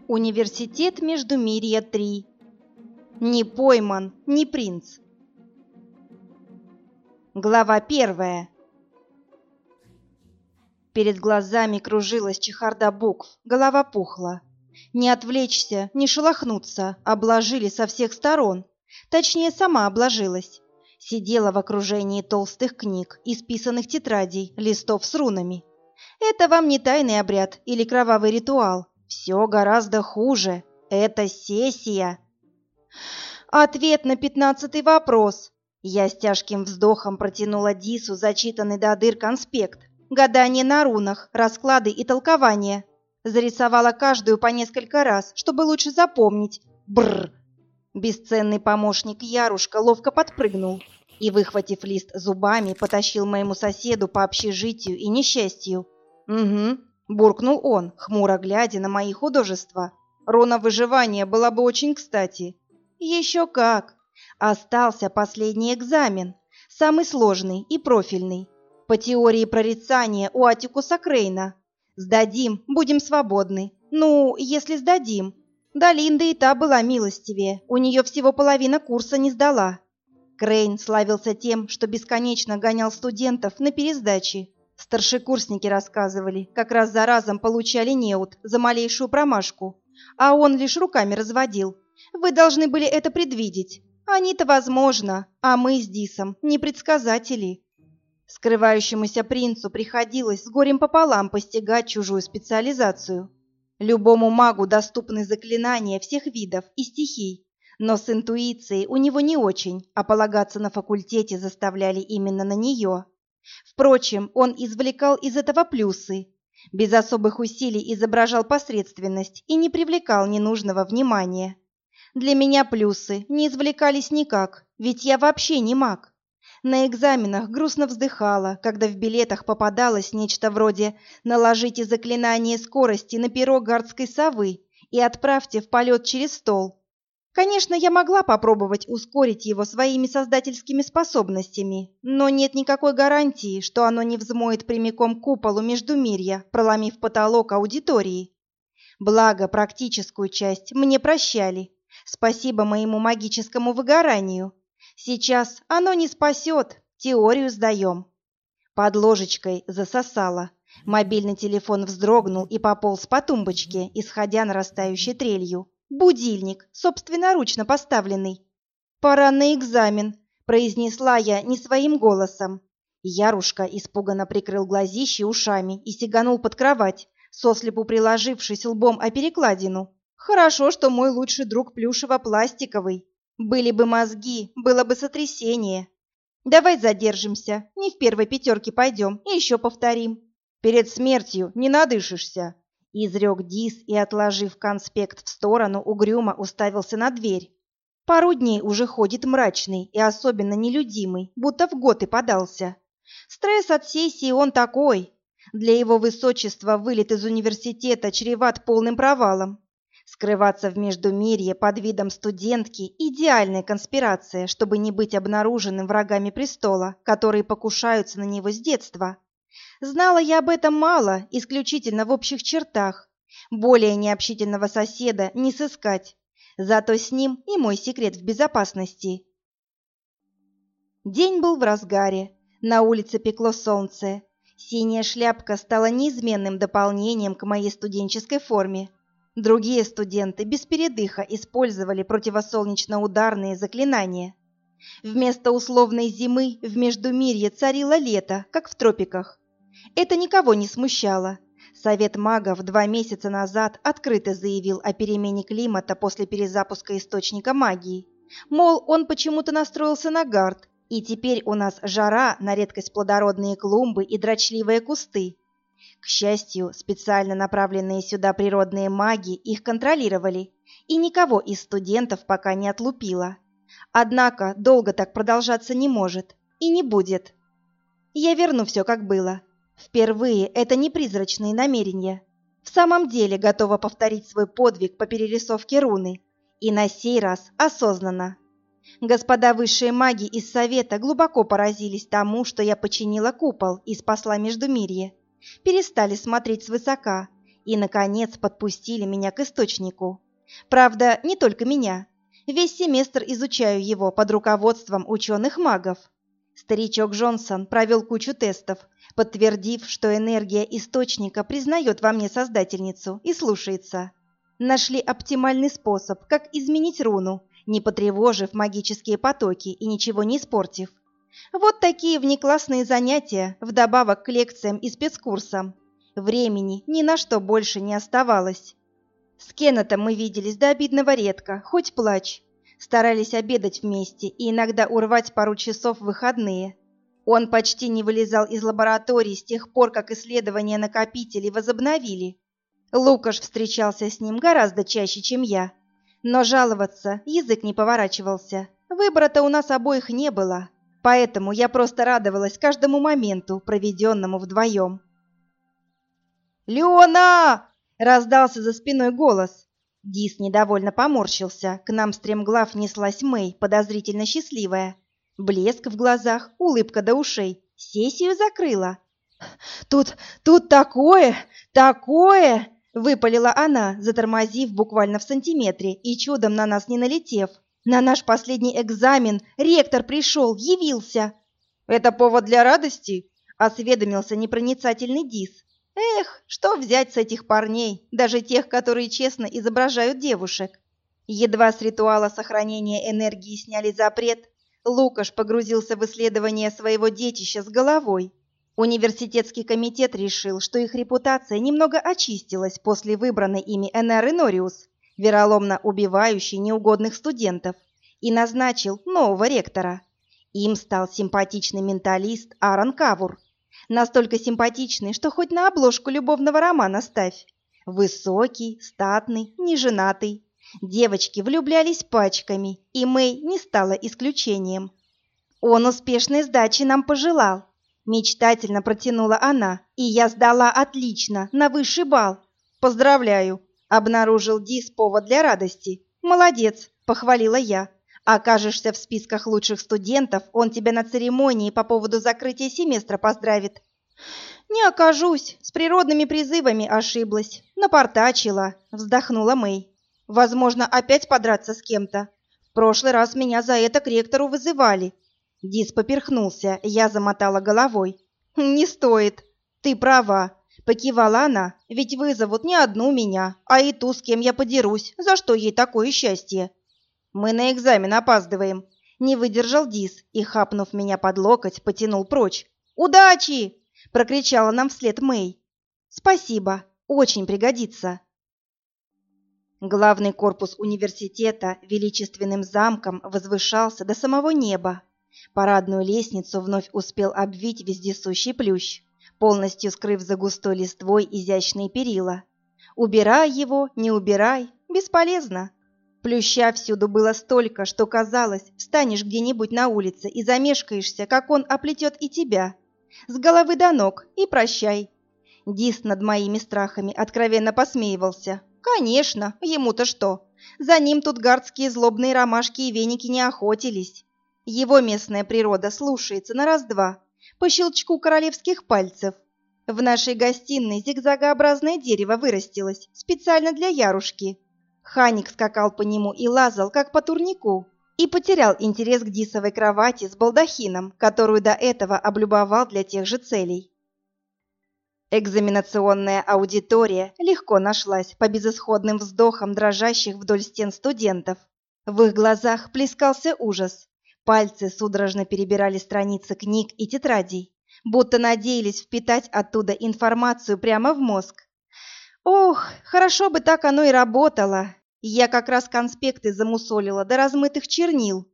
Университет Междумирья 3. Не пойман, не принц. Глава 1. Перед глазами кружилась чехарда букв, голова пухла. Не отвлечься, не шелохнуться, обложили со всех сторон. Точнее, сама обложилась. Сидела в окружении толстых книг, исписанных тетрадей, листов с рунами. Это вам не тайный обряд или кровавый ритуал. Все гораздо хуже. Это сессия. Ответ на 15-й вопрос. Я с тяжким вздохом протянула Дису зачитанный до дыр конспект. Гадание на рунах, расклады и толкования. Зарисовала каждую по несколько раз, чтобы лучше запомнить. Бррр. Бесценный помощник Ярушка ловко подпрыгнул и, выхватив лист зубами, потащил моему соседу по общежитию и несчастью. «Угу», — буркнул он, хмуро глядя на мои художества. «Руна выживания была бы очень кстати». «Еще как! Остался последний экзамен, самый сложный и профильный, по теории прорицания у Аттикуса Крейна. Сдадим, будем свободны. Ну, если сдадим. Да Линда и та была милостивее, у нее всего половина курса не сдала». Крейн славился тем, что бесконечно гонял студентов на пересдачи. Старшекурсники рассказывали, как раз за разом получали неуд за малейшую промашку, а он лишь руками разводил. Вы должны были это предвидеть. Они-то возможно, а мы с Дисом не предсказатели. Скрывающемуся принцу приходилось с горем пополам постигать чужую специализацию. Любому магу доступны заклинания всех видов и стихий, но с интуицией у него не очень, а полагаться на факультете заставляли именно на нее. Впрочем, он извлекал из этого плюсы. Без особых усилий изображал посредственность и не привлекал ненужного внимания. Для меня плюсы не извлекались никак, ведь я вообще не маг. На экзаменах грустно вздыхала, когда в билетах попадалось нечто вроде «наложите заклинание скорости на перо гардской совы и отправьте в полет через стол». Конечно, я могла попробовать ускорить его своими создательскими способностями, но нет никакой гарантии, что оно не взмоет прямиком к куполу Междумирья, проломив потолок аудитории. Благо, практическую часть мне прощали. Спасибо моему магическому выгоранию. Сейчас оно не спасет, теорию сдаем. Под ложечкой засосало. Мобильный телефон вздрогнул и пополз по тумбочке, исходя нарастающей трелью. Будильник, собственноручно поставленный. «Пора на экзамен», — произнесла я не своим голосом. Ярушка испуганно прикрыл глазищи ушами и сиганул под кровать, сослепу приложившись лбом о перекладину. Хорошо, что мой лучший друг плюшево-пластиковый. Были бы мозги, было бы сотрясение. Давай задержимся, не в первой пятерке пойдем и еще повторим. Перед смертью не надышишься, изрек Дис и, отложив конспект в сторону, угрюмо уставился на дверь. Пару дней уже ходит мрачный и особенно нелюдимый, будто в готы подался. Стресс от сессии он такой. Для его высочества вылет из университета чреват полным провалом. Скрываться в Междумирье под видом студентки – идеальная конспирация, чтобы не быть обнаруженным врагами престола, которые покушаются на него с детства. Знала я об этом мало, исключительно в общих чертах. Более необщительного соседа не сыскать. Зато с ним и мой секрет в безопасности. День был в разгаре. На улице пекло солнце. Синяя шляпка стала неизменным дополнением к моей студенческой форме. Другие студенты без передыха использовали противосолнечно-ударные заклинания. Вместо условной зимы в Междумирье царило лето, как в тропиках. Это никого не смущало. Совет магов 2 месяца назад открыто заявил о перемене климата после перезапуска источника магии. Мол, он почему-то настроился на гард, и теперь у нас жара на редкость плодородные клумбы и дрочливые кусты. К счастью, специально направленные сюда природные маги их контролировали, и никого из студентов пока не отлупило. Однако долго так продолжаться не может и не будет. Я верну все, как было. Впервые это не призрачные намерения. В самом деле готова повторить свой подвиг по перерисовке руны. И на сей раз осознанно. Господа высшие маги из Совета глубоко поразились тому, что я починила купол и спасла Междумирье. Перестали смотреть свысока и, наконец, подпустили меня к источнику. Правда, не только меня. Весь семестр изучаю его под руководством ученых-магов. Старичок Джонсон провел кучу тестов, подтвердив, что энергия источника признает во мне создательницу и слушается. Нашли оптимальный способ, как изменить руну, не потревожив магические потоки и ничего не испортив. Вот такие внеклассные занятия, вдобавок к лекциям и спецкурсам. Времени ни на что больше не оставалось. С Кеннетом мы виделись до обидного редко, хоть плачь. Старались обедать вместе и иногда урвать пару часов в выходные. Он почти не вылезал из лаборатории с тех пор, как исследования накопителей возобновили. Лукаш встречался с ним гораздо чаще, чем я. Но жаловаться язык не поворачивался. Выбора-то у нас обоих не было. Поэтому я просто радовалась каждому моменту, проведенному вдвоем. «Леона!» — раздался за спиной голос. Дис недовольно поморщился. К нам стремглав неслась Мэй, подозрительно счастливая. Блеск в глазах, улыбка до ушей. Сессию закрыла. «Тут такое! — выпалила она, затормозив буквально в сантиметре и чудом на нас не налетев. «На наш последний экзамен ректор пришел, явился!» «Это повод для радости?» — осведомился непроницательный Дис. «Эх, что взять с этих парней, даже тех, которые честно изображают девушек?» Едва с ритуала сохранения энергии сняли запрет, Лукаш погрузился в исследование своего детища с головой. Университетский комитет решил, что их репутация немного очистилась после выбранной ими Энеры Нориус, вероломно убивающей неугодных студентов, и назначил нового ректора. Им стал симпатичный менталист Аарон Кавур. Настолько симпатичный, что хоть на обложку любовного романа ставь. Высокий, статный, неженатый. Девочки влюблялись пачками, и Мэй не стала исключением. «Он успешной сдачи нам пожелал», — мечтательно протянула она, и я сдала отлично, на высший балл. «Поздравляю», — обнаружил Дис повод для радости. «Молодец», — похвалила я. «Окажешься в списках лучших студентов, он тебя на церемонии по поводу закрытия семестра поздравит». «Не окажусь, с природными призывами ошиблась, напортачила», — вздохнула Мэй. «Возможно, опять подраться с кем-то. В прошлый раз меня за это к ректору вызывали». Дис поперхнулся, я замотала головой. «Не стоит. Ты права», — покивала она. «Ведь вызовут не одну меня, а и ту, с кем я подерусь. За что ей такое счастье?» «Мы на экзамен опаздываем», — не выдержал Дис и, хапнув меня под локоть, потянул прочь. «Удачи!» — прокричала нам вслед Мэй. «Спасибо, очень пригодится». Главный корпус университета величественным замком возвышался до самого неба. Парадную лестницу вновь успел обвить вездесущий плющ, полностью скрыв за густой листвой изящные перила. Убирай его, не убирай, бесполезно. Плюща всюду было столько, что казалось, встанешь где-нибудь на улице и замешкаешься, как он оплетет и тебя. С головы до ног и прощай. Дис над моими страхами откровенно посмеивался. Конечно, ему-то что? За ним тут гардские злобные ромашки и веники не охотились. Его местная природа слушается на раз-два, по щелчку королевских пальцев. В нашей гостиной зигзагообразное дерево вырастилось, специально для Ярушки. Ханик скакал по нему и лазал, как по турнику, и потерял интерес к Дисовой кровати с балдахином, которую до этого облюбовал для тех же целей. Экзаменационная аудитория легко нашлась по безысходным вздохам дрожащих вдоль стен студентов. В их глазах плескался ужас. Пальцы судорожно перебирали страницы книг и тетрадей, будто надеялись впитать оттуда информацию прямо в мозг. Ох, хорошо бы так оно и работало. Я как раз конспекты замусолила до размытых чернил.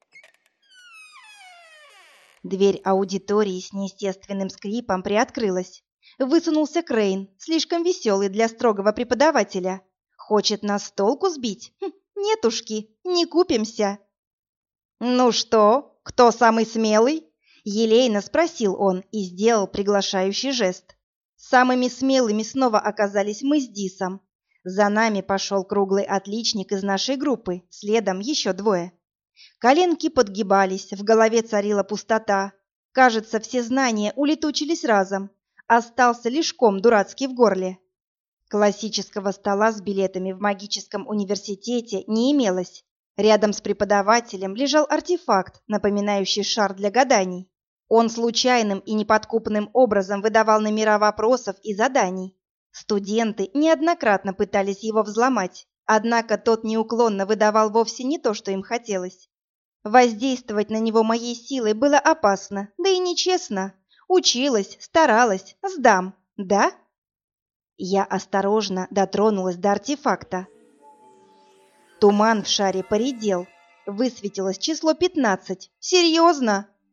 Дверь аудитории с неестественным скрипом приоткрылась. Высунулся Крейн, слишком веселый для строгого преподавателя. Хочет нас с толку сбить? Нетушки, не купимся. «Ну что, кто самый смелый?» — елейно спросил он и сделал приглашающий жест. Самыми смелыми снова оказались мы с Дисом. За нами пошел круглый отличник из нашей группы, следом еще двое. Коленки подгибались, в голове царила пустота. Кажется, все знания улетучились разом. Остался лишь ком дурацкий в горле. Классического стола с билетами в магическом университете не имелось. Рядом с преподавателем лежал артефакт, напоминающий шар для гаданий. Он случайным и неподкупным образом выдавал номера вопросов и заданий. Студенты неоднократно пытались его взломать, однако тот неуклонно выдавал вовсе не то, что им хотелось. Воздействовать на него моей силой было опасно, да и нечестно. Училась, старалась, сдам, да? Я осторожно дотронулась до артефакта. Туман в шаре поредел. Высветилось число 15. Серьезно?